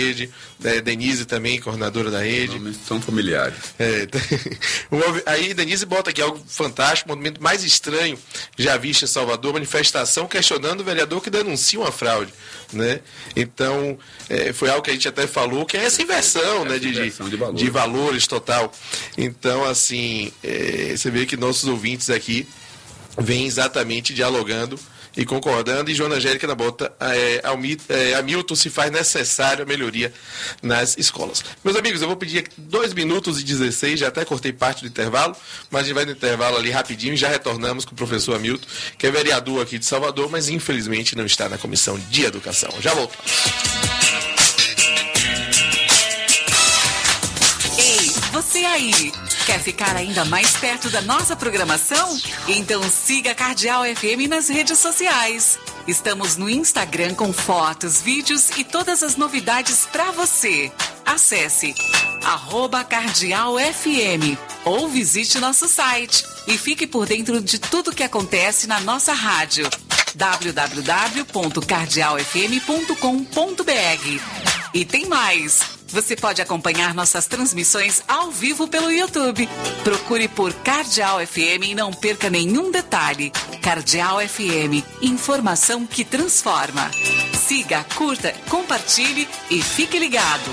rede, Denise também, coordenadora da rede. Nomes são familiares. Aí Denise bota aqui algo fantástico, o momento mais estranho já visto em Salvador, manifestação questionando o vereador que denuncia uma fraude, né? Então, foi algo que a gente até falou, que é essa inversão, né, de valores total. Então, assim, você vê que nossos ouvintes aqui vêm exatamente dialogando e concordando, e Joana Angélica na bota, Hamilton, se faz necessário a melhoria nas escolas. Meus amigos, eu vou pedir 2 minutos e 16, já até cortei parte do intervalo, mas a gente vai no intervalo ali rapidinho e já retornamos com o professor Hamilton, que é vereador aqui de Salvador, mas infelizmente não está na Comissão de Educação. Já voltamos. Ei, você aí, quer ficar ainda mais perto da nossa programação? Então siga a Cardeal FM nas redes sociais. Estamos no Instagram com fotos, vídeos e todas as novidades para você. Acesse @CardealFM ou visite nosso site e fique por dentro de tudo que acontece na nossa rádio. www.cardealfm.com.br. E tem mais! Você pode acompanhar nossas transmissões ao vivo pelo YouTube. Procure por Cardeal FM e não perca nenhum detalhe. Cardeal FM, informação que transforma. Siga, curta, compartilhe e fique ligado.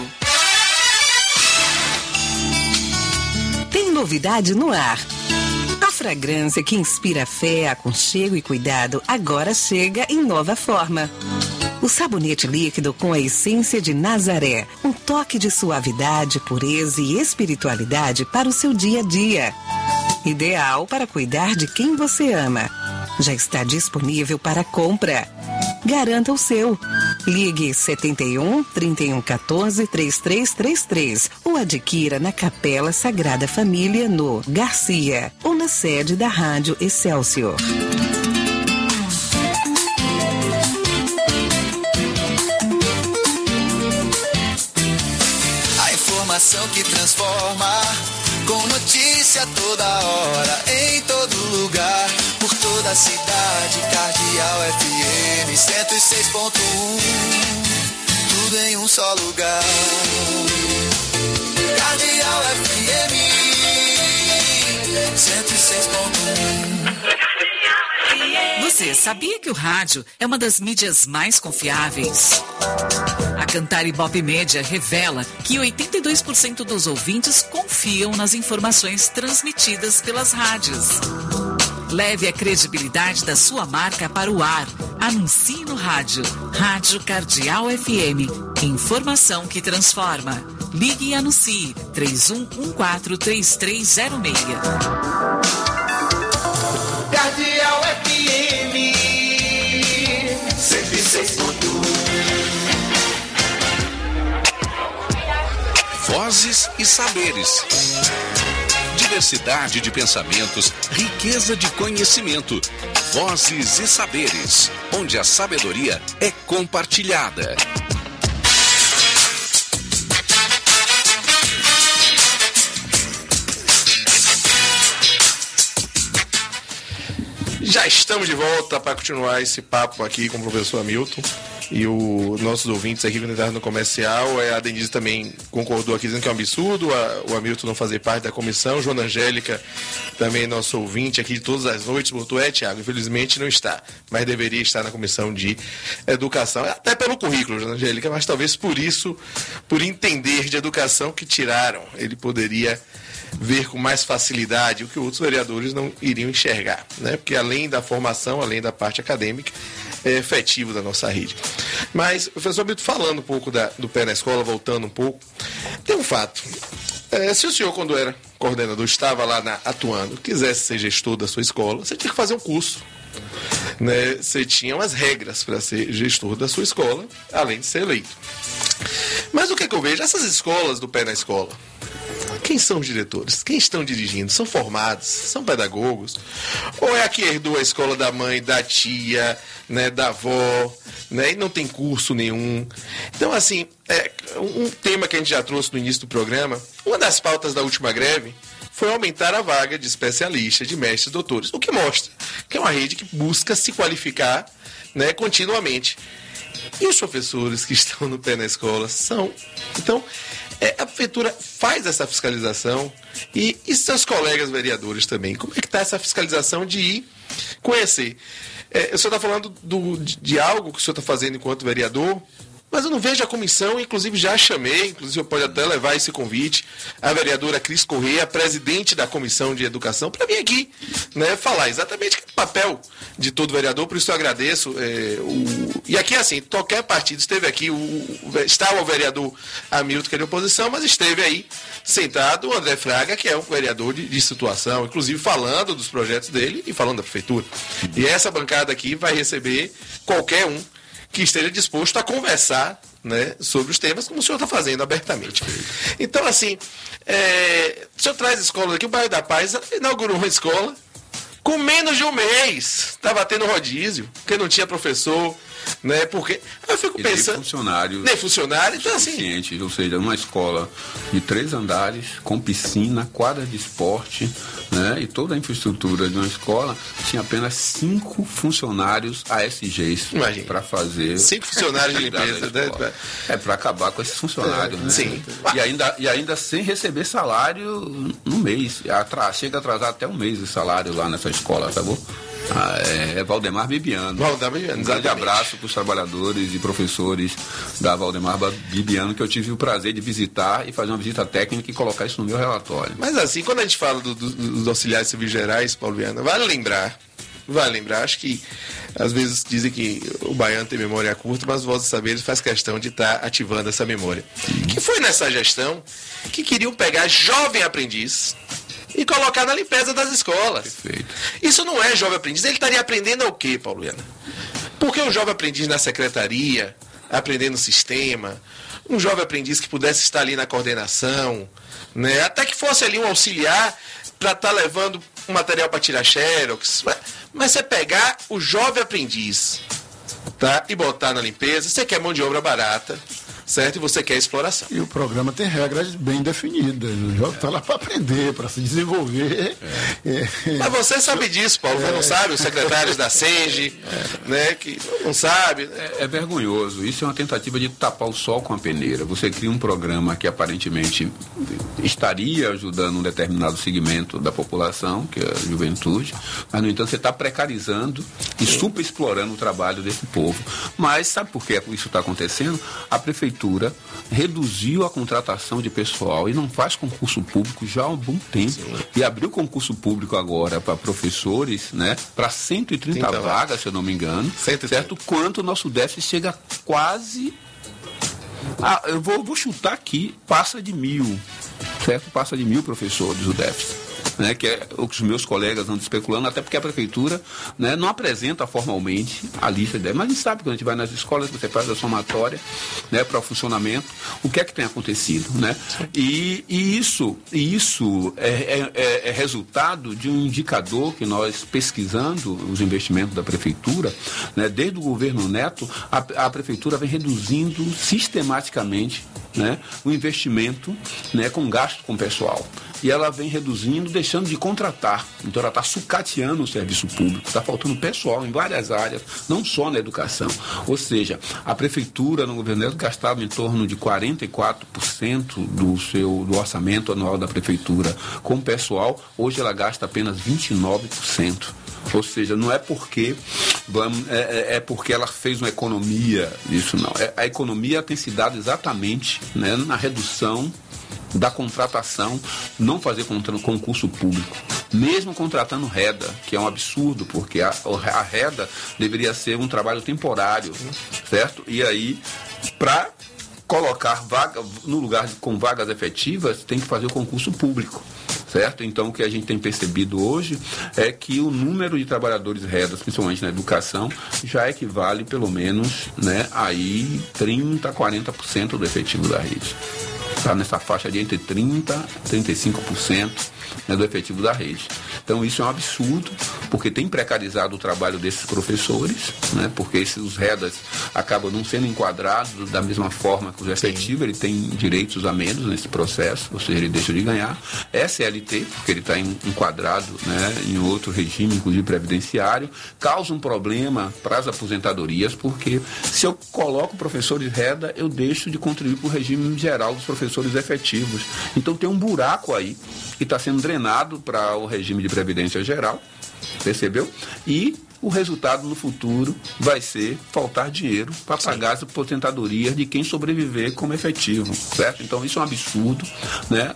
Tem novidade no ar. A fragrância que inspira fé, aconchego e cuidado agora chega em nova forma. O sabonete líquido com a essência de Nazaré. Um toque de suavidade, pureza e espiritualidade para o seu dia a dia. Ideal para cuidar de quem você ama. Já está disponível para compra. Garanta o seu. Ligue 71 3114 3333 ou adquira na Capela Sagrada Família no Garcia ou na sede da Rádio Excelsior. Informação que transforma, com notícia toda hora, em todo lugar, por toda a cidade. Cardeal FM 106.1, tudo em um só lugar. Cardeal FM 106.1. Você sabia que o rádio é uma das mídias mais confiáveis? A Cantar Ibope Média revela que 82% dos ouvintes confiam nas informações transmitidas pelas rádios. Leve a credibilidade da sua marca para o ar. Anuncie no rádio. Rádio Cardeal FM. Informação que transforma. Ligue e anuncie. 31143306. Cardeal FM 106.1. Vozes e saberes. Diversidade de pensamentos, riqueza de conhecimento. Vozes e saberes, onde a sabedoria é compartilhada. Já estamos de volta para continuar esse papo aqui com o professor Hamilton. E os nossos ouvintes aqui, quando entraram no comercial, a Denise também concordou aqui, dizendo que é um absurdo o Hamilton não fazer parte da comissão. Joana Angélica, também nosso ouvinte aqui de todas as noites, botou, Tiago, infelizmente não está, mas deveria estar na comissão de educação, até pelo currículo, Joana Angélica, mas talvez por isso, por entender de educação, que tiraram. Ele poderia ver com mais facilidade o que outros vereadores não iriam enxergar, né? Porque além da formação, além da parte acadêmica, é efetivo da nossa rede. Mas, professor Hamilton, falando um pouco do pé na escola, voltando um pouco, tem um fato. Se o senhor, quando era coordenador, estava lá atuando, quisesse ser gestor da sua escola, você tinha que fazer um curso, né? Você tinha umas regras para ser gestor da sua escola, além de ser eleito. Mas o que eu vejo? Essas escolas do pé na escola, quem são os diretores? Quem estão dirigindo? São formados? São pedagogos? Ou é a que herdou a escola da mãe, da tia, né, da avó, né, e não tem curso nenhum? Então, assim, um tema que a gente já trouxe no início do programa, uma das pautas da última greve foi aumentar a vaga de especialistas, de mestres e doutores, o que mostra que é uma rede que busca se qualificar, né, continuamente. E os professores que estão no pé na escola são... Então, a prefeitura faz essa fiscalização e seus colegas vereadores também. Como é que está essa fiscalização de ir conhecer? O senhor está falando de algo que o senhor está fazendo enquanto vereador, mas eu não vejo a comissão, inclusive já chamei, inclusive eu pode até levar esse convite, a vereadora Cris Corrêa, presidente da Comissão de Educação, para vir aqui, né, falar exatamente o papel de todo vereador, por isso eu agradeço. E aqui, assim, qualquer partido esteve aqui, estava o vereador Hamilton, que é de oposição, mas esteve aí sentado o André Fraga, que é um vereador de situação, inclusive falando dos projetos dele e falando da prefeitura. E essa bancada aqui vai receber qualquer um que esteja disposto a conversar, né, sobre os temas, como o senhor está fazendo abertamente. Então, assim, o senhor traz escolas aqui, o Bairro da Paz inaugurou uma escola com menos de um mês. Estava tendo rodízio, porque não tinha professor, né, porque... Eu fico pensando... Nem funcionário, então assim... Ou seja, uma escola de 3 andares, com piscina, quadra de esporte, né, e toda a infraestrutura de uma escola, tinha apenas 5 funcionários ASGs para fazer... 5 funcionários de limpeza. Para acabar com esses funcionários, né? Sim. E ainda sem receber salário no mês. Chega a atrasar até um mês de salário lá nessa escola, tá bom? Valdemar Bibiano. Um grande abraço para os trabalhadores e professores da Valdemar Bibiano, que eu tive o prazer de visitar e fazer uma visita técnica e colocar isso no meu relatório. Mas assim, quando a gente fala dos auxiliares civis gerais, Paulo Viana, vale lembrar, acho que às vezes dizem que o baiano tem memória curta, mas o Voz dos Saberes faz questão de estar ativando essa memória. Que foi nessa gestão que queriam pegar jovem aprendiz e colocar na limpeza das escolas. Perfeito. Isso não é jovem aprendiz. Ele estaria aprendendo o quê, Paulo Viana? Porque um jovem aprendiz na secretaria, aprendendo o sistema, um jovem aprendiz que pudesse estar ali na coordenação, né? Até que fosse ali um auxiliar para estar levando um material para tirar xerox. Mas você pegar o jovem aprendiz, tá, e botar na limpeza, você quer mão de obra barata, certo? E você quer exploração. E o programa tem regras bem definidas. O jovem está lá para aprender, para se desenvolver. Mas você sabe disso, Paulo. Você não sabe? Os secretários da SENGE, né, que não sabe. É vergonhoso. Isso é uma tentativa de tapar o sol com a peneira. Você cria um programa que aparentemente estaria ajudando um determinado segmento da população, que é a juventude, mas, no entanto, você está precarizando e superexplorando o trabalho desse povo. Mas sabe por que isso está acontecendo? A prefeitura reduziu a contratação de pessoal e não faz concurso público já há um bom tempo. Sim. E abriu concurso público agora para professores, né, para 130 vagas, se eu não me engano, 130. Certo? Quanto o nosso déficit chega quase... eu vou chutar aqui, passa de 1.000, certo? Passa de 1.000 professores o déficit. Né, que é o que os meus colegas andam especulando, até porque a prefeitura, né, não apresenta formalmente a lista de... Mas a gente sabe que quando a gente vai nas escolas, você faz a somatória, né, para o funcionamento, o que é que tem acontecido, né? E isso é resultado de um indicador que nós, pesquisando os investimentos da prefeitura, né, desde o governo Neto, a prefeitura vem reduzindo sistematicamente, né, o investimento, né, com gasto com pessoal. E ela vem reduzindo, deixando de contratar. Então ela está sucateando o serviço público, está faltando pessoal em várias áreas, não só na educação. Ou seja, a prefeitura no governo Neto gastava em torno de 44% do orçamento anual da prefeitura com pessoal, hoje ela gasta apenas 29%. Ou seja, não é porque porque ela fez uma economia disso, não. A economia tem se dado exatamente, né, na redução da contratação, não fazer concurso público, mesmo contratando reda, que é um absurdo, porque a reda deveria ser um trabalho temporário, certo? E aí, para colocar vaga no lugar com vagas efetivas, tem que fazer o concurso público, certo? Então, o que a gente tem percebido hoje é que o número de trabalhadores redas, principalmente na educação, já equivale pelo menos, né, aí 30% a 40% do efetivo da rede. Está nessa faixa de entre 30% e 35%, né, do efetivo da rede. Então isso é um absurdo, porque tem precarizado o trabalho desses professores, né? Porque os REDAs acabam não sendo enquadrados da mesma forma que os efetivos, ele tem direitos a menos nesse processo, ou seja, ele deixa de ganhar. SLT, porque ele está enquadrado, né, em outro regime, inclusive previdenciário, causa um problema para as aposentadorias, porque se eu coloco professores REDA, eu deixo de contribuir para o regime geral dos professores efetivos. Então tem um buraco aí que está sendo drenado para o regime de previdência geral, percebeu? E o resultado no futuro vai ser faltar dinheiro para pagar as aposentadorias de quem sobreviver como efetivo, certo? Então isso é um absurdo, né?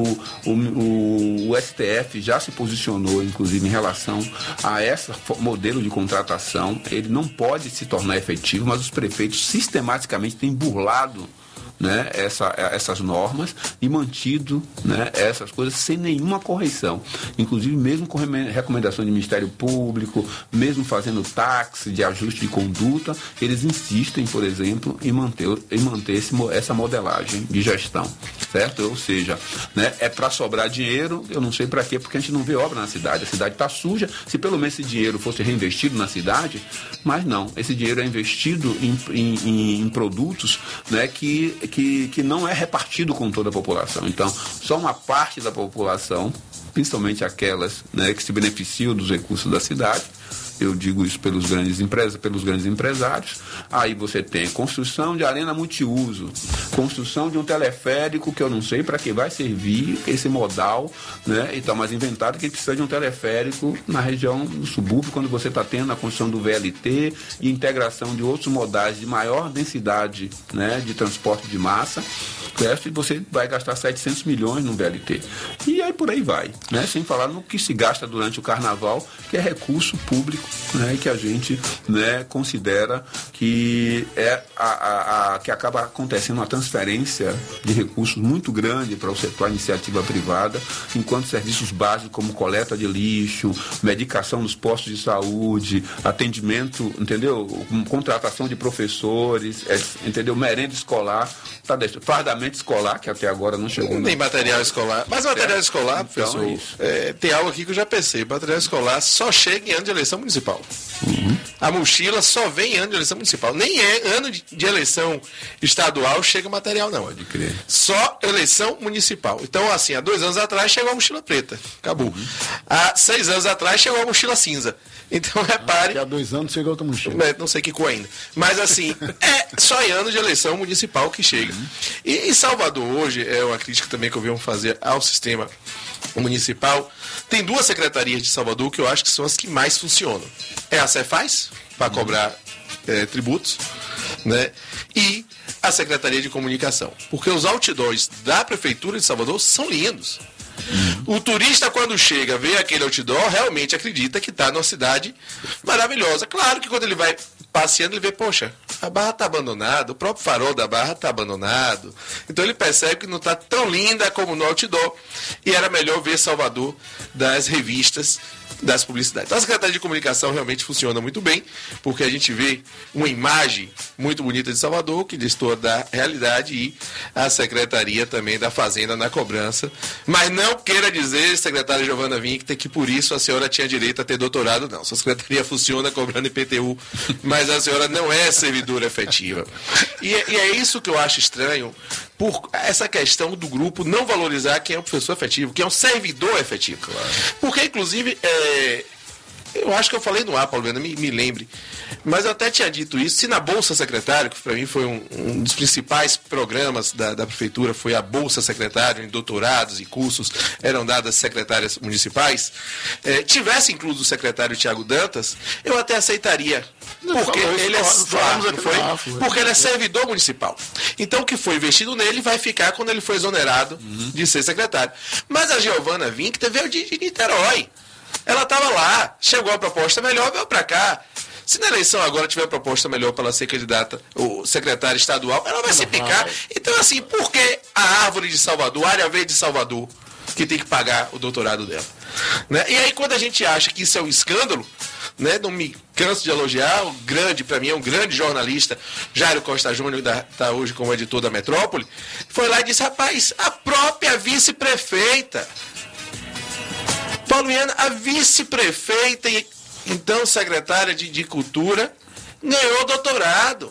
O STF já se posicionou, inclusive, em relação a esse modelo de contratação. Ele não pode se tornar efetivo, mas os prefeitos sistematicamente têm burlado, né, essas normas e mantido, né, essas coisas sem nenhuma correção, inclusive mesmo com recomendação de Ministério Público, mesmo fazendo táxi de ajuste de conduta, eles insistem, por exemplo, em manter essa modelagem de gestão, certo? Ou seja, né, é para sobrar dinheiro, eu não sei para quê, porque a gente não vê obra na cidade, a cidade está suja. Se pelo menos esse dinheiro fosse reinvestido na cidade, mas não, esse dinheiro é investido em produtos, né, que não é repartido com toda a população. Então, só uma parte da população, principalmente aquelas, né, que se beneficiam dos recursos da cidade, eu digo isso pelos grandes empresários. Aí você tem construção de arena multiuso, construção de um teleférico que eu não sei para que vai servir esse modal, né? Então, mas inventaram que precisa de um teleférico na região do subúrbio, quando você está tendo a construção do VLT e integração de outros modais de maior densidade, né, de transporte de massa, certo? E você vai gastar 700 milhões no VLT. E aí por aí vai, né? Sem falar no que se gasta durante o carnaval, que é recurso público, né, e que a gente, né, considera que é que acaba acontecendo uma transferência de recursos muito grande para o setor iniciativa privada, enquanto serviços básicos como coleta de lixo, medicação nos postos de saúde, atendimento, entendeu? Contratação de professores, entendeu? Merenda escolar, fardamento escolar, que até agora não chegou. Nem material escolar. Mas o material escolar, professor, tem algo aqui que eu já pensei. O material escolar só chega em ano de eleição municipal. A mochila só vem em ano de eleição municipal. Nem é ano de eleição estadual chega material, não. Pode crer. Só eleição municipal. Então, assim, há 2 anos atrás chegou a mochila preta. Acabou. Há 6 anos atrás chegou a mochila cinza. Então, repare... Há 2 anos chegou outra mochila. Não sei que cor ainda. Mas, assim, é só em ano de eleição municipal que chega. E em Salvador, hoje, é uma crítica também que eu venho fazer ao sistema municipal. Tem 2 secretarias de Salvador que eu acho que são as que mais funcionam. É a Cefaz, para cobrar tributos, né? E a Secretaria de Comunicação. Porque os outdoors da Prefeitura de Salvador são lindos. O turista, quando chega, vê aquele outdoor, realmente acredita que está numa cidade maravilhosa. Claro que quando ele vai passeando, ele vê, poxa, a Barra está abandonada, o próprio farol da Barra está abandonado. Então ele percebe que não está tão linda como no outdoor e era melhor ver Salvador das revistas, das publicidades. Então a Secretaria de Comunicação realmente funciona muito bem, porque a gente vê uma imagem muito bonita de Salvador, que destoa da realidade, e a Secretaria também da Fazenda na cobrança. Mas não queira dizer, secretária Giovana Vinck, que por isso a senhora tinha direito a ter doutorado, não. Sua secretaria funciona cobrando IPTU, mas a senhora não é servidora efetiva. E é isso que eu acho estranho, por essa questão do grupo não valorizar quem é o professor efetivo, quem é o servidor efetivo. Claro. Porque, inclusive, eu acho que eu falei no ar, Paulo Viana, me lembre, mas eu até tinha dito isso, se na Bolsa Secretário, que para mim foi um dos principais programas da Prefeitura, foi a Bolsa Secretário, em doutorados e cursos eram dadas às secretárias municipais, tivesse incluso o secretário Tiago Dantas, eu até aceitaria. Porque ele é servidor municipal. Então o que foi investido nele vai ficar quando ele for exonerado de ser secretário. Mas a Giovana Vinck veio de Niterói. Ela estava lá, chegou a proposta melhor, veio para cá. Se na eleição agora tiver proposta melhor para ela ser candidata, ou secretária estadual, ela vai se picar. Então, assim, por que a Árvore de Salvador, a Área Verde de Salvador, que tem que pagar o doutorado dela? Né? E aí, quando a gente acha que isso é um escândalo, né, não me canso de elogiar, para mim é um grande jornalista, Jairo Costa Júnior, está hoje como editor da Metrópole, foi lá e disse, rapaz, a própria vice-prefeita Pauliana, a vice-prefeita e então secretária de Cultura, ganhou doutorado.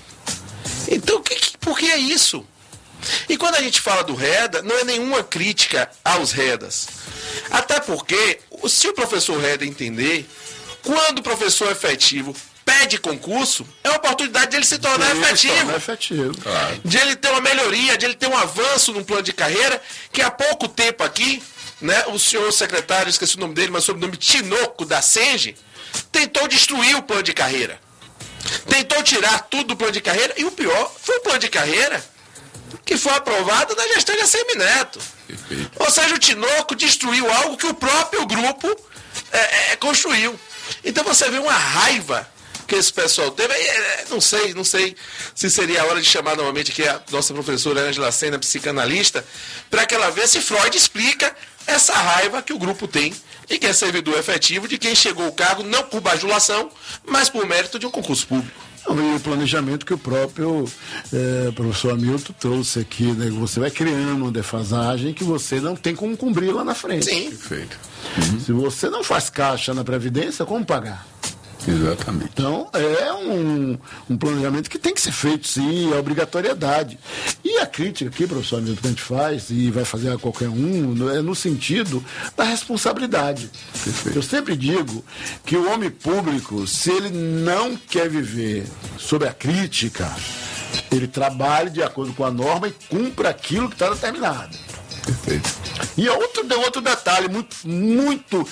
Então, por que é isso? E quando a gente fala do Reda, não é nenhuma crítica aos Redas. Até porque, se o professor Reda entender, quando o professor efetivo pede concurso, é a oportunidade de ele se tornar efetivo. Claro. De ele ter uma melhoria, de ele ter um avanço no plano de carreira, que há pouco tempo aqui, né, o senhor secretário, esqueci o nome dele, mas sob o nome Tinoco da Senge, tentou destruir o plano de carreira. Tentou tirar tudo do plano de carreira, e o pior foi o plano de carreira que foi aprovado na gestão de ACM Neto. Perfeito. Ou seja, o Tinoco destruiu algo que o próprio grupo construiu. Então você vê uma raiva que esse pessoal teve. Não sei se seria a hora de chamar novamente aqui a nossa professora Ângela Sena, psicanalista, para que ela veja se Freud explica essa raiva que o grupo tem e que é servidor efetivo de quem chegou ao cargo não por bajulação, mas por mérito de um concurso público. E o planejamento que o próprio professor Hamilton trouxe aqui, né? Você vai criando uma defasagem que você não tem como cumprir lá na frente. Sim. Perfeito. Se você não faz caixa na Previdência, como pagar? Exatamente. Então, é um planejamento que tem que ser feito, sim, é obrigatoriedade. E a crítica aqui, professor Hamilton, que a gente faz, e vai fazer a qualquer um, é no sentido da responsabilidade. Perfeito. Eu sempre digo que o homem público, se ele não quer viver sob a crítica, ele trabalhe de acordo com a norma e cumpra aquilo que está determinado. Perfeito. E outro detalhe muito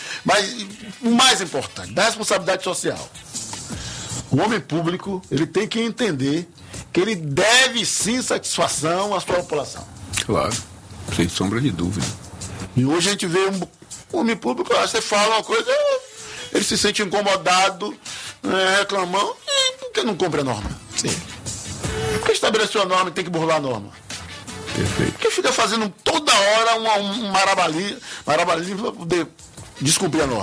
mais importante, da responsabilidade social. O homem público, ele tem que entender que ele deve sim satisfação à sua população. Claro, sem sombra de dúvida. E hoje a gente vê um homem público, você fala uma coisa, ele se sente incomodado, reclamando, por que não cumpre a norma? Sim. Porque estabeleceu a norma e tem que burlar a norma. Perfeito. Porque fica fazendo toda hora um marabalismo para poder descumprir a norma.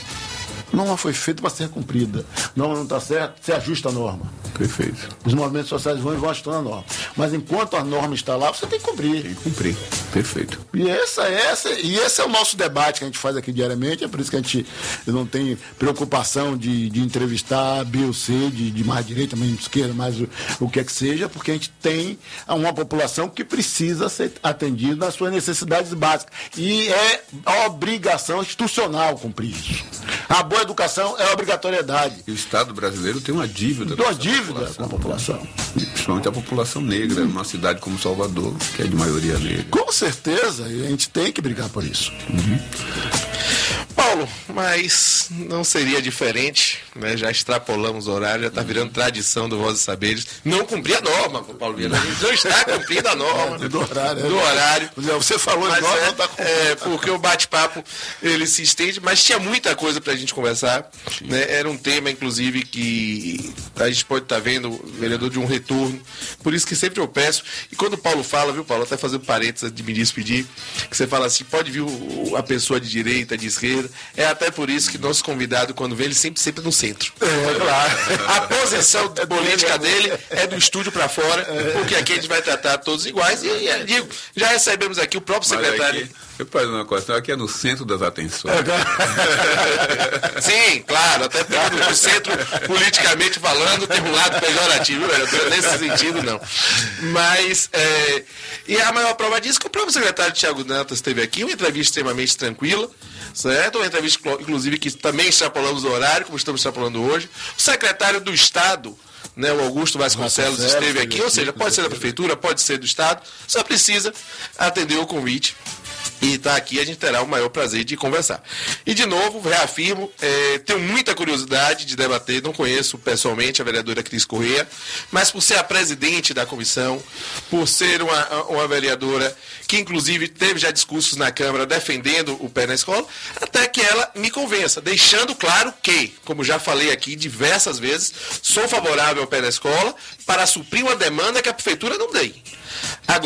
A norma foi feita para ser cumprida. A norma não está certa, se ajusta a norma. Perfeito. Os movimentos sociais vão ajustando a norma. Mas enquanto a norma está lá, você tem que cumprir. Tem que cumprir. Perfeito. E esse é o nosso debate que a gente faz aqui diariamente. É por isso que a gente não tem preocupação de entrevistar B ou C, de mais direita, mais esquerda, mais o que é que seja, porque a gente tem uma população que precisa ser atendida nas suas necessidades básicas. E é obrigação institucional cumprir isso. A boa educação é obrigatoriedade. E o Estado brasileiro tem uma dívida. Uma dívida com a população. Principalmente a população negra, numa cidade como Salvador, que é de maioria negra. Com certeza, e a gente tem que brigar por isso. Paulo, mas não seria diferente, né? Já extrapolamos o horário, já está virando tradição do Voz e Saberes. Não cumprir a norma, Paulo Vieira. Não está cumprindo a norma Do horário. do horário. Você falou Mas norma, não está cumprindo. porque o bate-papo ele se estende, mas tinha muita coisa para a gente conversar, né? Era um tema, inclusive, que a gente pode estar vendo, vereador, de um retorno. Por isso que sempre eu peço, e quando o Paulo fala, viu, Paulo, até fazendo parênteses de me despedir, que você fala assim, pode vir a pessoa de direita, de esquerda, é até por isso que nosso convidado, quando vem, ele sempre no centro. Claro. A posição política dele é do estúdio para fora, porque aqui a gente vai tratar todos iguais, e digo, já recebemos aqui o próprio secretário. Eu faço uma questão, aqui é no centro das atenções. Sim, claro, até porque no centro, politicamente falando, tem um lado pejorativo, vereador, nesse sentido não. Mas, e a maior prova disso é que o próprio secretário Thiago Neto esteve aqui, uma entrevista extremamente tranquila, certo? Uma entrevista, inclusive, que também extrapolamos o horário, como estamos extrapolando hoje. O secretário do Estado, né, o Augusto Vasconcelos, esteve aqui, ou seja, pode ser da prefeitura, pode ser do Estado, só precisa atender o convite. E está aqui, a gente terá o maior prazer de conversar. E, de novo, reafirmo, tenho muita curiosidade de debater, não conheço pessoalmente a vereadora Cris Corrêa, mas por ser a presidente da comissão, por ser uma vereadora que, inclusive, teve já discursos na Câmara defendendo o pé na escola, até que ela me convença, deixando claro que, como já falei aqui diversas vezes, sou favorável ao pé na escola para suprir uma demanda que a prefeitura não tem. Agora,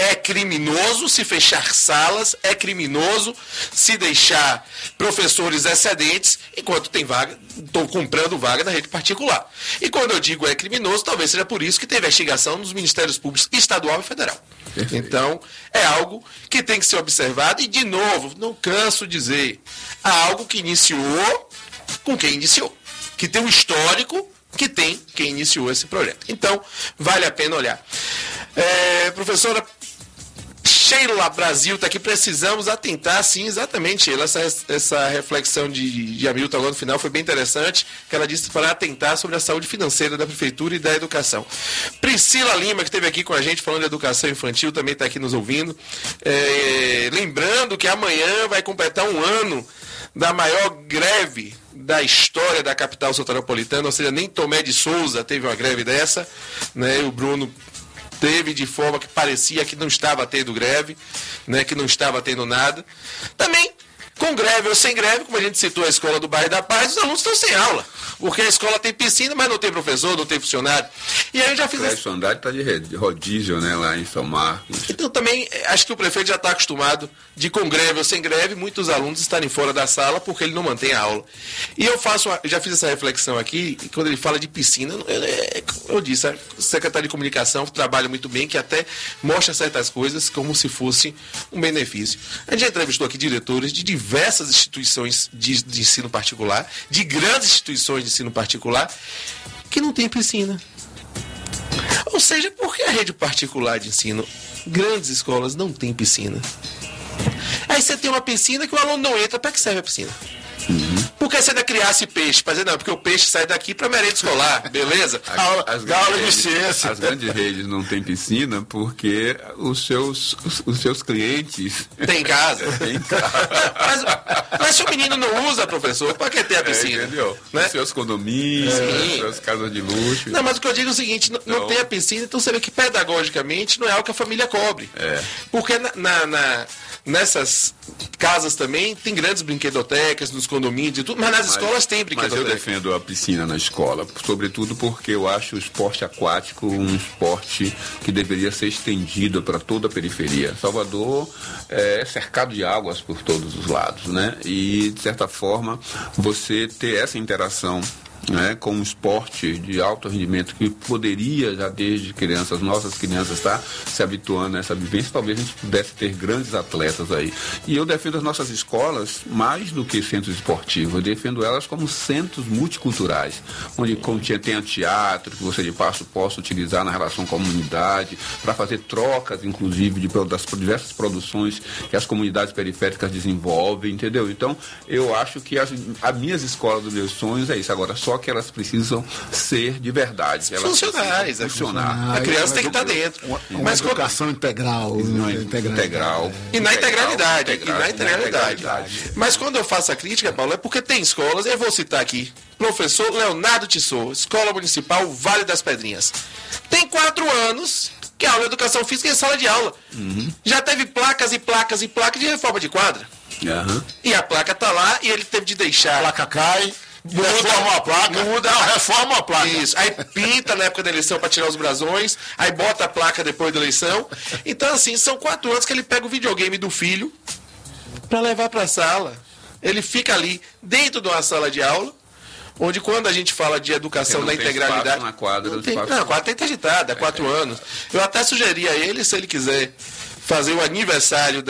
É criminoso se fechar salas, é criminoso se deixar professores excedentes enquanto tem vaga, estou comprando vaga na rede particular. E quando eu digo é criminoso, talvez seja por isso que tem investigação nos Ministérios Públicos estadual e federal. Perfeito. Então, é algo que tem que ser observado e, de novo, não canso de dizer, há algo que iniciou com quem iniciou, que tem um histórico que tem quem iniciou esse projeto. Então, vale a pena olhar. Professora Sheila Brasil está aqui, precisamos atentar, sim, exatamente, Sheila, essa reflexão de Hamilton agora no final foi bem interessante, que ela disse para atentar sobre a saúde financeira da Prefeitura e da educação. Priscila Lima, que esteve aqui com a gente falando de educação infantil, também está aqui nos ouvindo. Lembrando que amanhã vai completar um ano da maior greve da história da capital soteropolitana, ou seja, nem Tomé de Souza teve uma greve dessa, né? E o Bruno teve de forma que parecia que não estava tendo greve, né? Que não estava tendo nada. Também, com greve ou sem greve, como a gente citou a escola do Bairro da Paz, os alunos estão sem aula, porque a escola tem piscina, mas não tem professor, não tem funcionário. E aí eu já fiz... A sondagem está de rodízio, né, lá em São Marcos. Então também, acho que o prefeito já está acostumado de, com greve ou sem greve, muitos alunos estarem fora da sala porque ele não mantém a aula. E eu já fiz essa reflexão aqui, e quando ele fala de piscina, eu disse, a secretária de comunicação trabalha muito bem, que até mostra certas coisas como se fosse um benefício. A gente já entrevistou aqui diretores de diversas instituições de ensino particular, de grandes instituições de ensino particular, que não tem piscina. Ou seja, por que a rede particular de ensino, grandes escolas, não tem piscina? Aí você tem uma piscina que o aluno não entra, para que serve a piscina? Porque você ainda criasse peixe, para dizer, não, porque o peixe sai daqui para merenda escolar, beleza? Aula de ciência. As grandes redes não têm piscina porque os seus clientes tem casa. Tem casa. Mas se o menino não usa, professor, para que ter a piscina? Entendeu? Né? Os seus condomínios, suas casas de luxo. Não, mas o que eu digo é o seguinte, não tem a piscina, então você vê que pedagogicamente não é algo que a família cobre. Porque nessas casas também tem grandes brinquedotecas, nos condomínios e tudo, mas nas escolas tem brinquedoteca. Mas eu defendo a piscina na escola, sobretudo porque eu acho o esporte aquático um esporte que deveria ser estendido para toda a periferia. Salvador é cercado de águas por todos os lados, né? E, de certa forma, você ter essa interação, né, com um esporte de alto rendimento que poderia já desde crianças, nossas crianças estar se habituando a essa vivência, talvez a gente pudesse ter grandes atletas aí. E eu defendo as nossas escolas mais do que centros esportivos, eu defendo elas como centros multiculturais, onde tenha teatro, que você de passo possa utilizar na relação com a comunidade, para fazer trocas, inclusive, das diversas produções que as comunidades periféricas desenvolvem, entendeu? Então, eu acho que as minhas escolas dos meus sonhos é isso. Agora, só que elas precisam ser de verdade. Elas funcionais. Funcionar. A criança tem que estar dentro. Uma educação integral. Integral. E na integralidade. Mas quando eu faço a crítica, Paulo, é porque tem escolas, eu vou citar aqui, professor Leonardo Tissot, Escola Municipal Vale das Pedrinhas. Tem 4 anos que a aula de educação física é em sala de aula. Já teve placas e placas e placas de reforma de quadra. E a placa está lá e ele teve de deixar. A placa cai. Reforma a placa. Reforma a placa. Isso. Aí pinta na época da eleição para tirar os brasões, aí bota a placa depois da eleição. Então, assim, são 4 anos que ele pega o videogame do filho para levar para a sala. Ele fica ali dentro de uma sala de aula, onde quando a gente fala de educação na integralidade. Na quadra, a quadra tem interditada há 4 anos. Eu até sugeri a ele, se ele quiser fazer o aniversário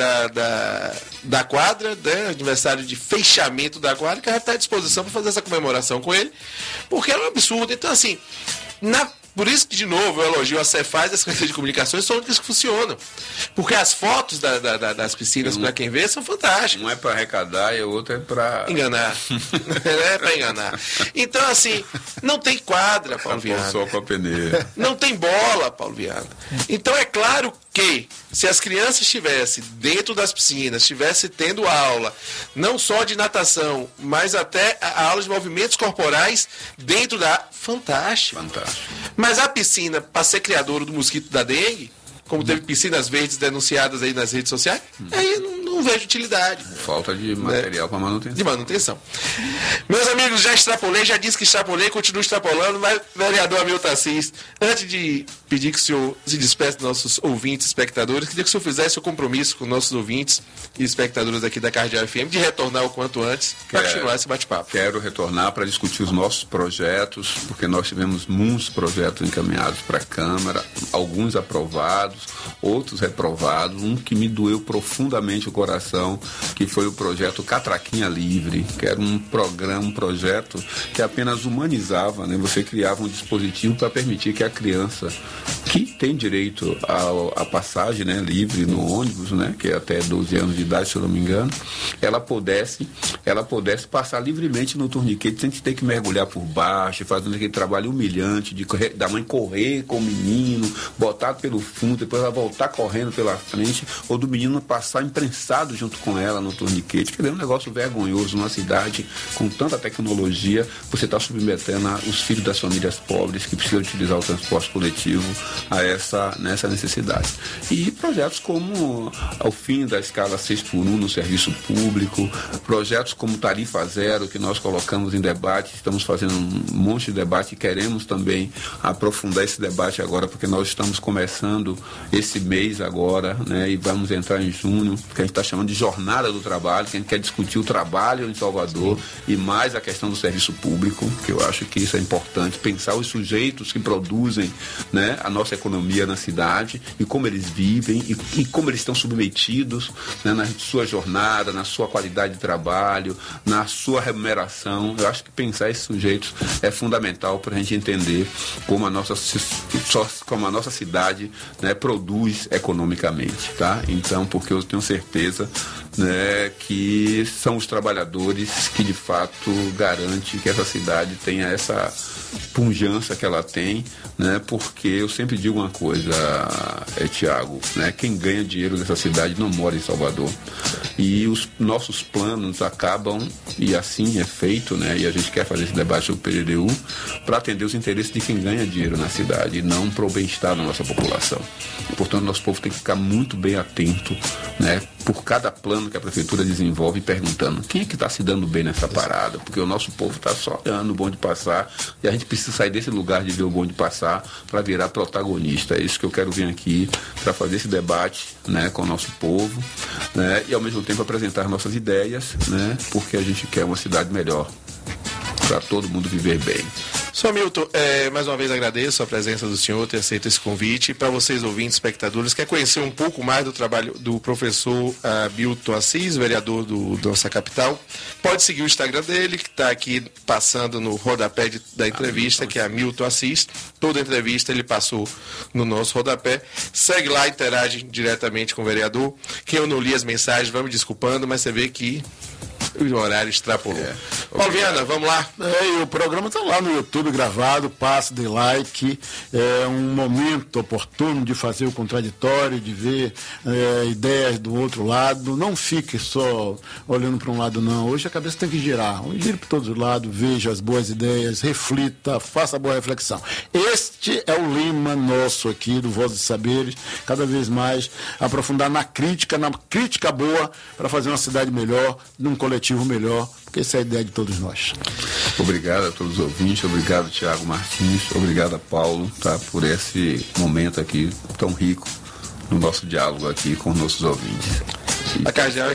da quadra, né? Aniversário de fechamento da quadra, que ela está à disposição para fazer essa comemoração com ele, porque é um absurdo. Então, assim, por isso que, de novo, eu elogio a Cefaz e a Secretaria de Comunicações, são únicas que funcionam. Porque as fotos das piscinas, para quem vê, são fantásticas. Um é para arrecadar e o outro é para... enganar. É para enganar. Então, assim, não tem quadra, Paulo Viana. Só com a peneira. Não tem bola, Paulo Viana. Então, é claro que, se as crianças estivessem dentro das piscinas, estivessem tendo aula, não só de natação, mas até a aula de movimentos corporais dentro da... Fantástico. Mas a piscina, para ser criadora do mosquito da dengue, como teve piscinas verdes denunciadas aí nas redes sociais, aí não vejo utilidade. Falta de material para manutenção. De manutenção. Meus amigos, já extrapolei, já disse que extrapolei, continuo extrapolando, mas vereador Hamilton Assis, antes de pedir que o senhor se despeça dos nossos ouvintes e espectadores. Queria que o senhor fizesse o compromisso com nossos ouvintes e espectadores aqui da Cardeal FM de retornar o quanto antes para continuar esse bate-papo. Quero retornar para discutir os nossos projetos, porque nós tivemos muitos projetos encaminhados para a Câmara, alguns aprovados, outros reprovados. Um que me doeu profundamente o coração, que foi o projeto Catraquinha Livre, que era um projeto que apenas humanizava, né? Você criava um dispositivo para permitir que a criança que tem direito à passagem, né, livre no ônibus, né, que é até 12 anos de idade, se eu não me engano, ela pudesse passar livremente no torniquete sem ter que mergulhar por baixo, fazendo aquele trabalho humilhante da mãe correr com o menino, botar pelo fundo, depois ela voltar correndo pela frente, ou do menino passar imprensado junto com ela no torniquete. Quer dizer, um negócio vergonhoso numa cidade com tanta tecnologia, você está submetendo os filhos das famílias pobres que precisam utilizar o transporte coletivo nessa necessidade. E projetos como o fim da escala 6x1 no serviço público, projetos como Tarifa Zero, que nós colocamos em debate, estamos fazendo um monte de debate e queremos também aprofundar esse debate agora, porque nós estamos começando esse mês agora, né, e vamos entrar em junho, que a gente está chamando de Jornada do Trabalho, que a gente quer discutir o trabalho em Salvador e mais a questão do serviço público, que eu acho que isso é importante, pensar os sujeitos que produzem, né, a nossa economia na cidade e como eles vivem e como eles estão submetidos, né, na sua jornada, na sua qualidade de trabalho, na sua remuneração. Eu acho que pensar esses sujeitos é fundamental para a gente entender como a nossa cidade, né, produz economicamente, tá? Então, porque eu tenho certeza, né, que são os trabalhadores que de fato garantem que essa cidade tenha essa pujança que ela tem, né? Porque eu sempre digo uma coisa, Tiago, né? Quem ganha dinheiro nessa cidade não mora em Salvador. E os nossos planos acabam, e assim é feito, né? E a gente quer fazer esse debate sobre o PDDU para atender os interesses de quem ganha dinheiro na cidade e não para o bem-estar da nossa população. Portanto, nosso povo tem que ficar muito bem atento, né, por cada plano que a prefeitura desenvolve, perguntando quem é que está se dando bem nessa parada, porque o nosso povo está só olhando o bonde passar e a gente precisa sair desse lugar de ver o bonde passar para virar protagonista. É isso que eu quero vir aqui para fazer esse debate, né, com o nosso povo, né, e ao mesmo tempo apresentar nossas ideias, né, porque a gente quer uma cidade melhor para todo mundo viver bem. Sr. Milton, mais uma vez agradeço a presença do senhor, ter aceito esse convite. Para vocês, ouvintes, espectadores, quer conhecer um pouco mais do trabalho do professor Milton Assis, vereador da nossa capital, pode seguir o Instagram dele, que está aqui passando no rodapé da entrevista, que é a Milton Assis. Toda entrevista ele passou no nosso rodapé. Segue lá, interage diretamente com o vereador. Quem eu não li as mensagens, vai me desculpando, mas você vê que o horário extrapolou. Paulo Viana, vamos lá. E o programa está lá no YouTube gravado, passe, dê like. É um momento oportuno de fazer o contraditório, de ver ideias do outro lado. Não fique só olhando para um lado, não. Hoje a cabeça tem que girar. Gire para todos os lados, veja as boas ideias, reflita, faça a boa reflexão. Este é o lema nosso aqui do Voz de Saberes, cada vez mais aprofundar na crítica boa, para fazer uma cidade melhor, num coletivo melhor, porque essa é a ideia de todos nós. Obrigado a todos os ouvintes, obrigado Tiago Martins, obrigado a Paulo, tá, por esse momento aqui tão rico no nosso diálogo aqui com os nossos ouvintes. A Cardeal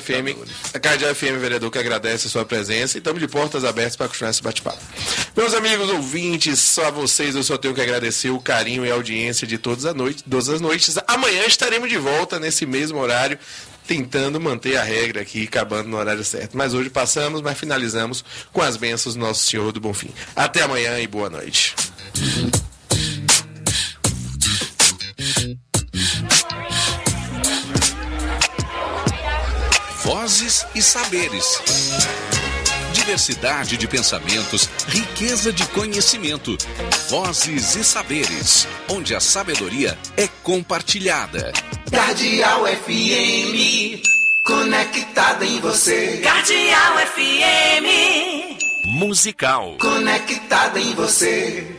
FM, vereador, que agradece a sua presença e estamos de portas abertas para continuar esse bate-papo. Meus amigos ouvintes, só a vocês eu só tenho que agradecer o carinho e a audiência de todas as noites. Amanhã estaremos de volta nesse mesmo horário, tentando manter a regra aqui, acabando no horário certo. Mas hoje passamos, mas finalizamos com as bênçãos do Nosso Senhor do Bonfim. Até amanhã e boa noite. Vozes e saberes. Diversidade de pensamentos, riqueza de conhecimento. Vozes e saberes, onde a sabedoria é compartilhada. Cardeal FM, conectada em você. Cardeal FM. Musical. Conectada em você.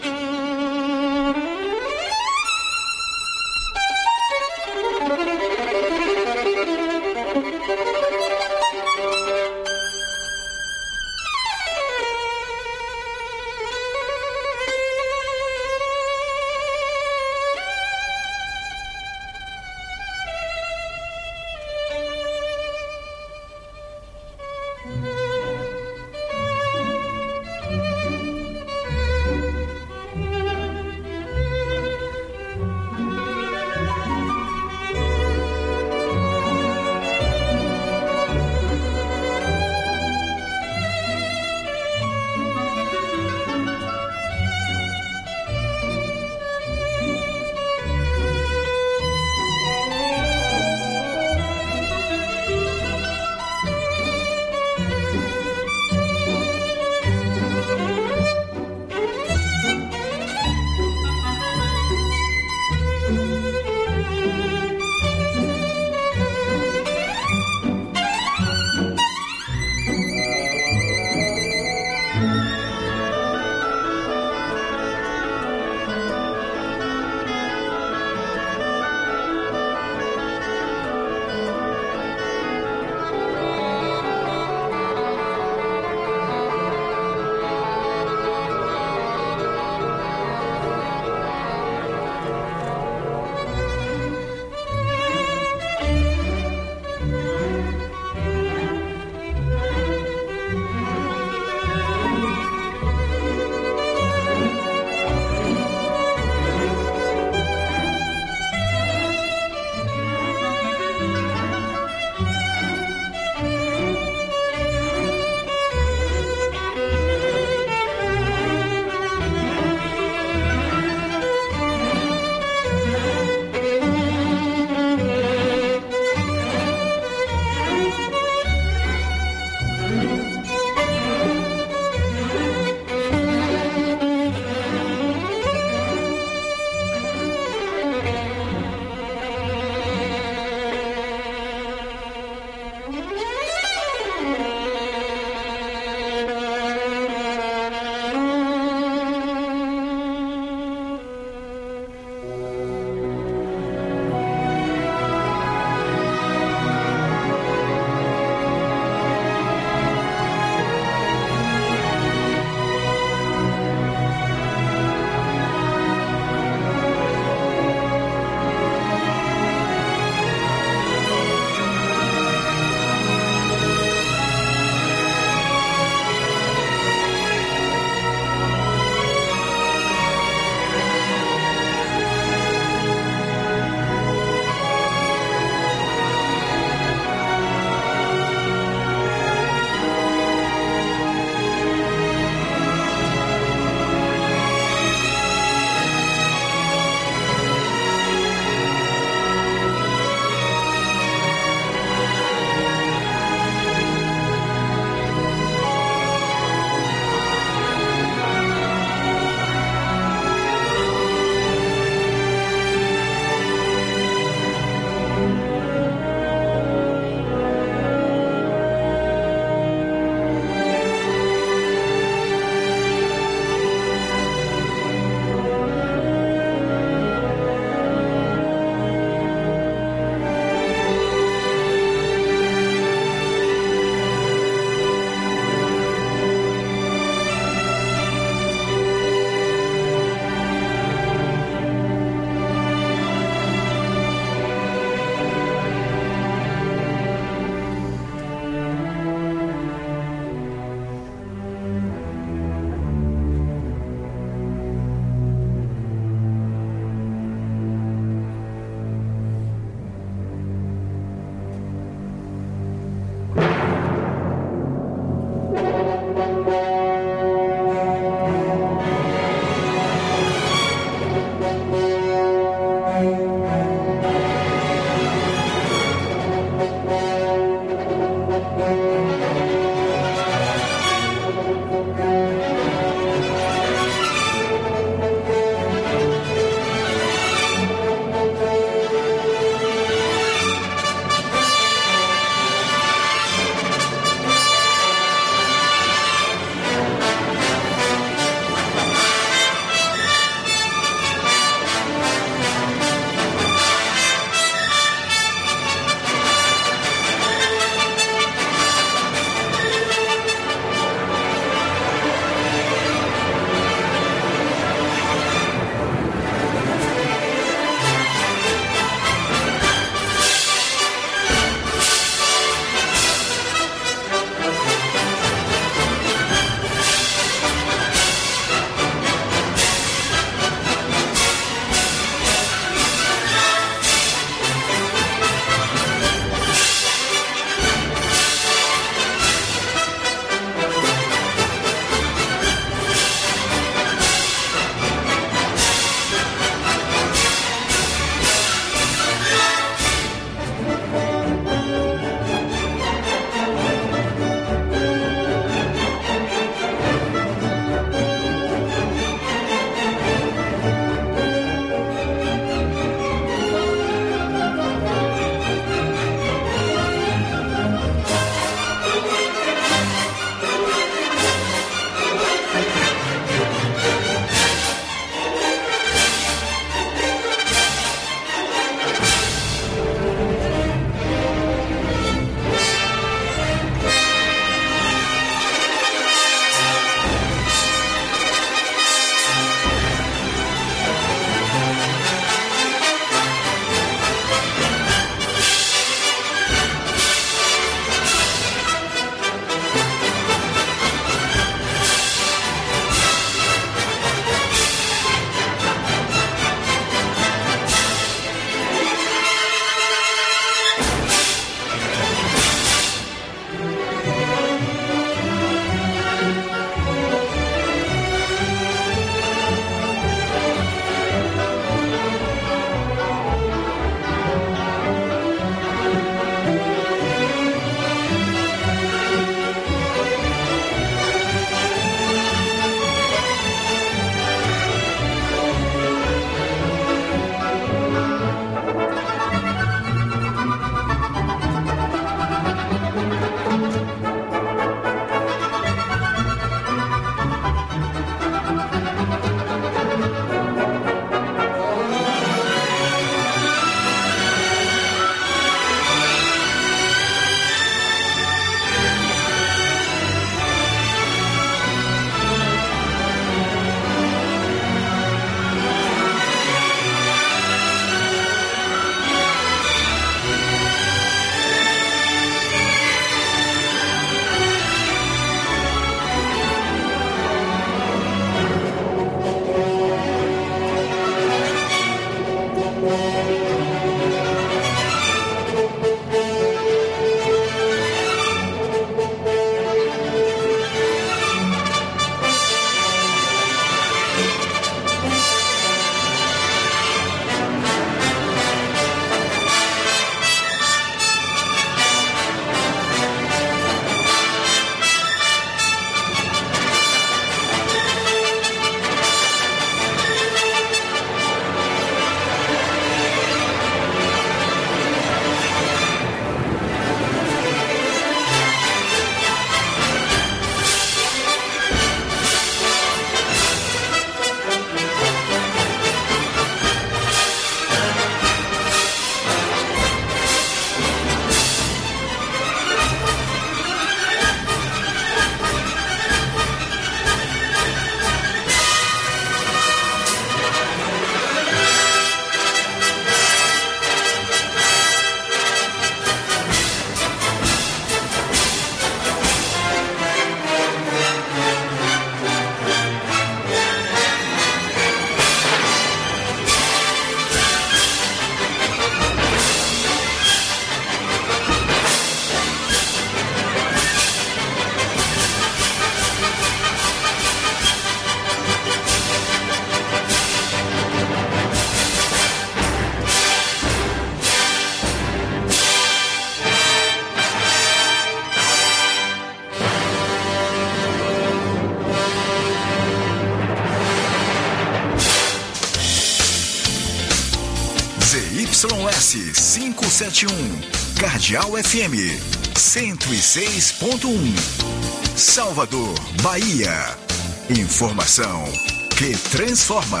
Acesse 571 Cardeal FM 106.1. Salvador, Bahia. Informação que transforma.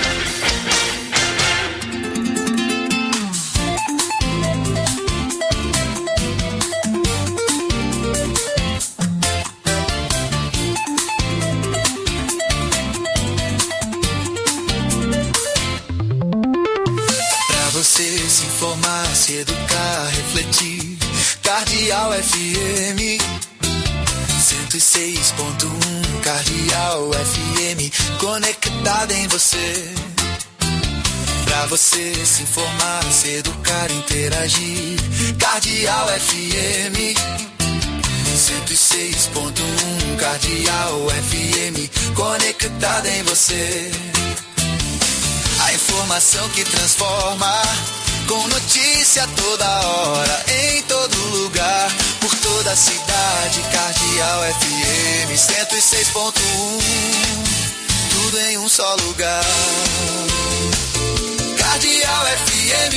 Você se informar, se educar, refletir. Cardeal FM 106.1. Cardeal FM conectada em você. Pra você se informar, se educar, interagir. Cardeal FM 106.1. Cardeal FM conectada em você. A informação que transforma, com notícia toda hora, em todo lugar, por toda a cidade. Cardeal FM 106.1, tudo em um só lugar. Cardeal FM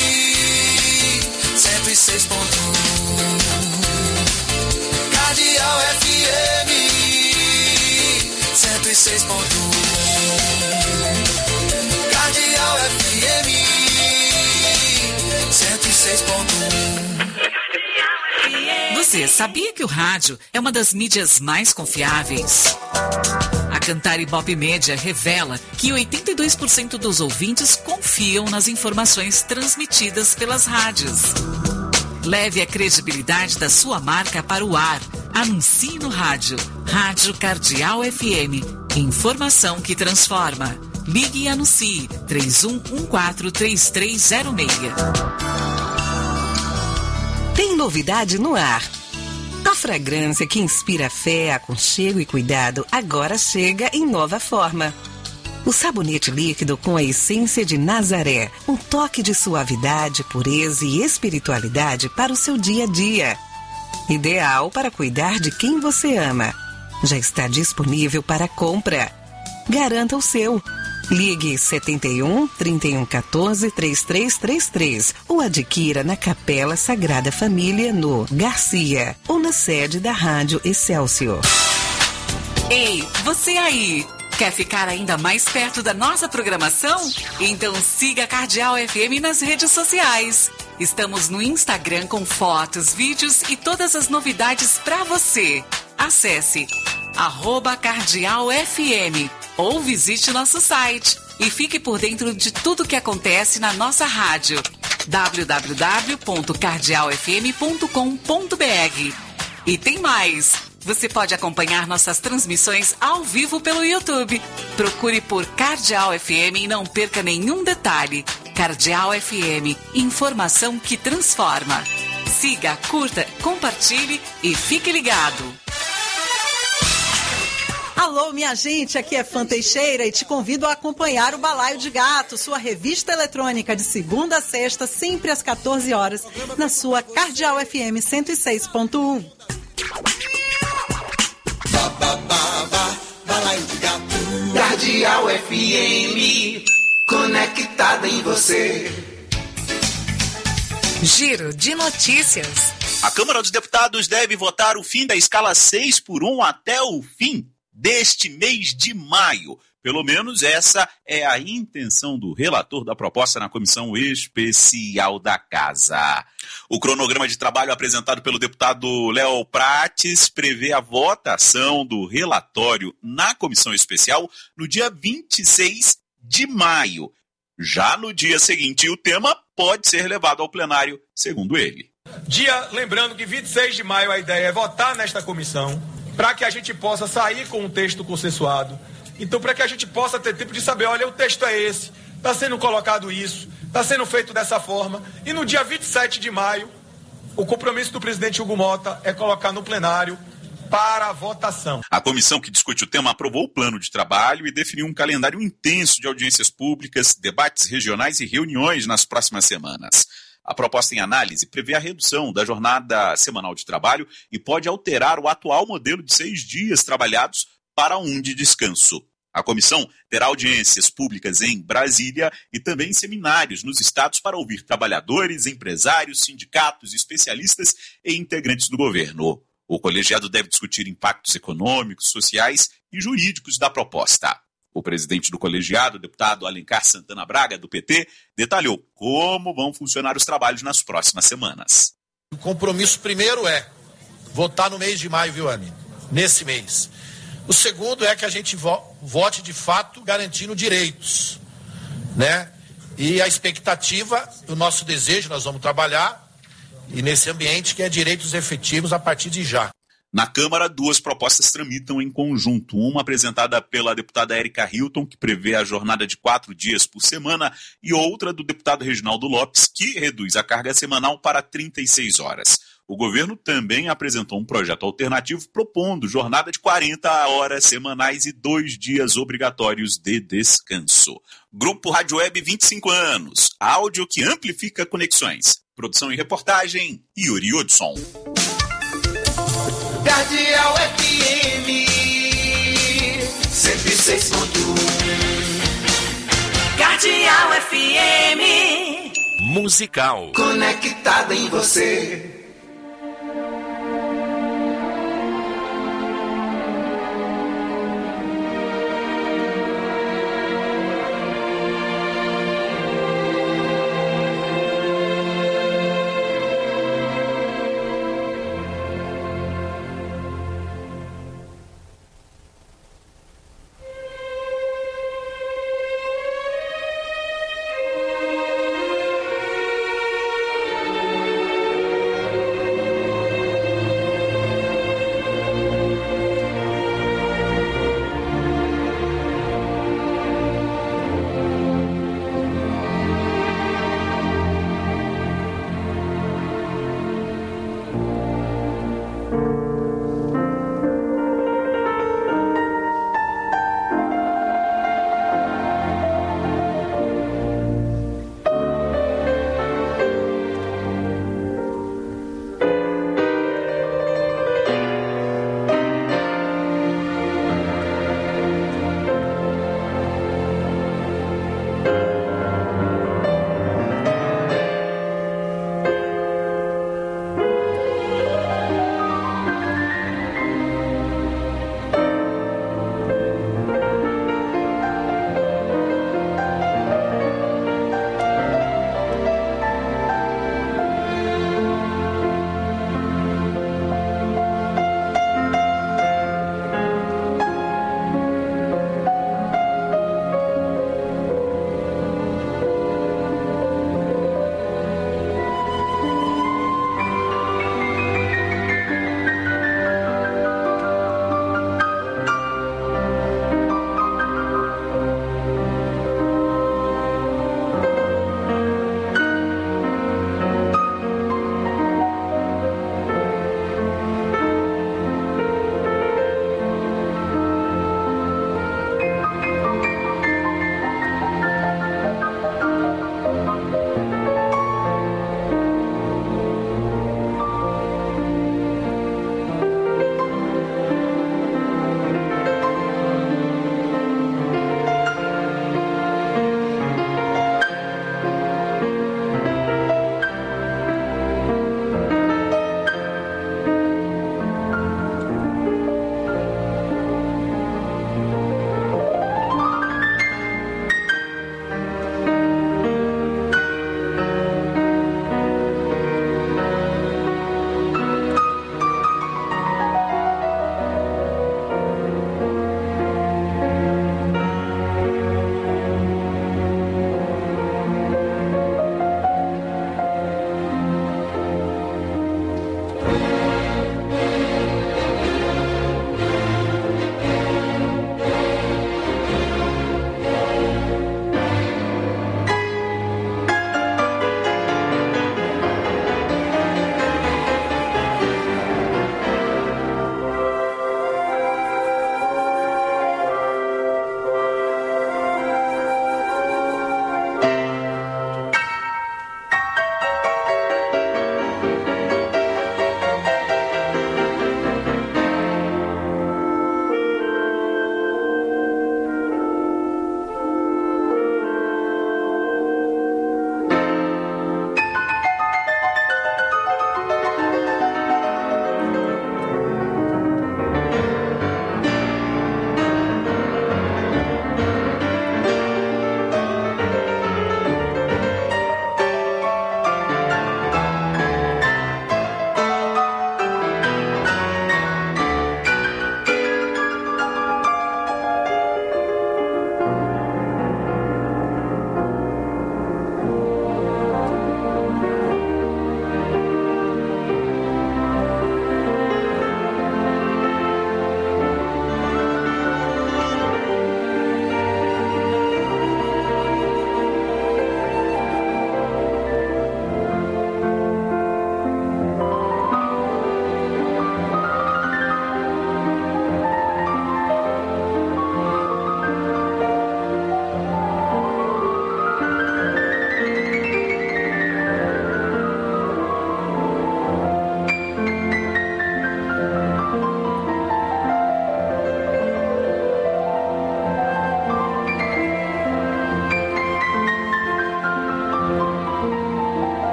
106.1. Cardeal FM 106.1. Cardeal FM 106.1. Você sabia que o rádio é uma das mídias mais confiáveis? A Cantar Ibope Média revela que 82% dos ouvintes confiam nas informações transmitidas pelas rádios. Leve a credibilidade da sua marca para o ar. Anuncie no rádio. Rádio Cardeal FM. Informação que transforma. Ligue e anuncie 31143306. Tem novidade no ar. A fragrância que inspira fé, aconchego e cuidado agora chega em nova forma. O sabonete líquido com a essência de Nazaré. Um toque de suavidade, pureza e espiritualidade para o seu dia a dia. Ideal para cuidar de quem você ama. Já está disponível para compra. Garanta o seu. Ligue 71 31 14 3333 ou adquira na Capela Sagrada Família no Garcia ou na sede da Rádio Excelsior. Ei, você aí! Quer ficar ainda mais perto da nossa programação? Então siga a Cardeal FM nas redes sociais. Estamos no Instagram com fotos, vídeos e todas as novidades para você. Acesse @CardealFM ou visite nosso site e fique por dentro de tudo que acontece na nossa rádio. www.cardealfm.com.br. E tem mais! Você pode acompanhar nossas transmissões ao vivo pelo YouTube. Procure por Cardeal FM e não perca nenhum detalhe. Cardeal FM, informação que transforma. Siga, curta, compartilhe e fique ligado. Alô, minha gente, aqui é Fã Teixeira e te convido a acompanhar o Balaio de Gato, sua revista eletrônica de segunda a sexta, sempre às 14 horas, na sua Cardeal FM 106.1. Balaio de Gato. Cardeal FM, conectada em você. Giro de notícias. A Câmara dos Deputados deve votar o fim da escala 6x1 até o fim deste mês de maio. Pelo menos essa é a intenção do relator da proposta na Comissão Especial da Casa. O cronograma de trabalho apresentado pelo deputado Léo Prates prevê a votação do relatório na Comissão Especial no dia 26 de maio. Já no dia seguinte, o tema pode ser levado ao plenário, segundo ele. Lembrando que 26 de maio a ideia é votar nesta comissão, para que a gente possa sair com um texto consensuado. Então, para que a gente possa ter tempo de saber, olha, o texto é esse, está sendo colocado isso, está sendo feito dessa forma. E no dia 27 de maio, o compromisso do presidente Hugo Mota é colocar no plenário para a votação. A comissão que discute o tema aprovou o plano de trabalho e definiu um calendário intenso de audiências públicas, debates regionais e reuniões nas próximas semanas. A proposta em análise prevê a redução da jornada semanal de trabalho e pode alterar o atual modelo de 6 dias trabalhados para 1 de descanso. A comissão terá audiências públicas em Brasília e também seminários nos estados para ouvir trabalhadores, empresários, sindicatos, especialistas e integrantes do governo. O colegiado deve discutir impactos econômicos, sociais e jurídicos da proposta. O presidente do colegiado, o deputado Alencar Santana Braga, do PT, detalhou como vão funcionar os trabalhos nas próximas semanas. O compromisso primeiro é votar no mês de maio, viu, Anny? Nesse mês. O segundo é que a gente vote de fato garantindo direitos, né? E a expectativa, o nosso desejo, nós vamos trabalhar e nesse ambiente que é direitos efetivos a partir de já. Na Câmara, 2 propostas tramitam em conjunto. Uma apresentada pela deputada Érica Hilton, que prevê a jornada de 4 dias por semana, e outra do deputado Reginaldo Lopes, que reduz a carga semanal para 36 horas. O governo também apresentou um projeto alternativo propondo jornada de 40 horas semanais e 2 dias obrigatórios de descanso. Grupo Rádio Web 25 anos. Áudio que amplifica conexões. Produção e reportagem, Yuri Hudson. Cardeal FM 106.1. Cardeal FM Musical. Conectada em você.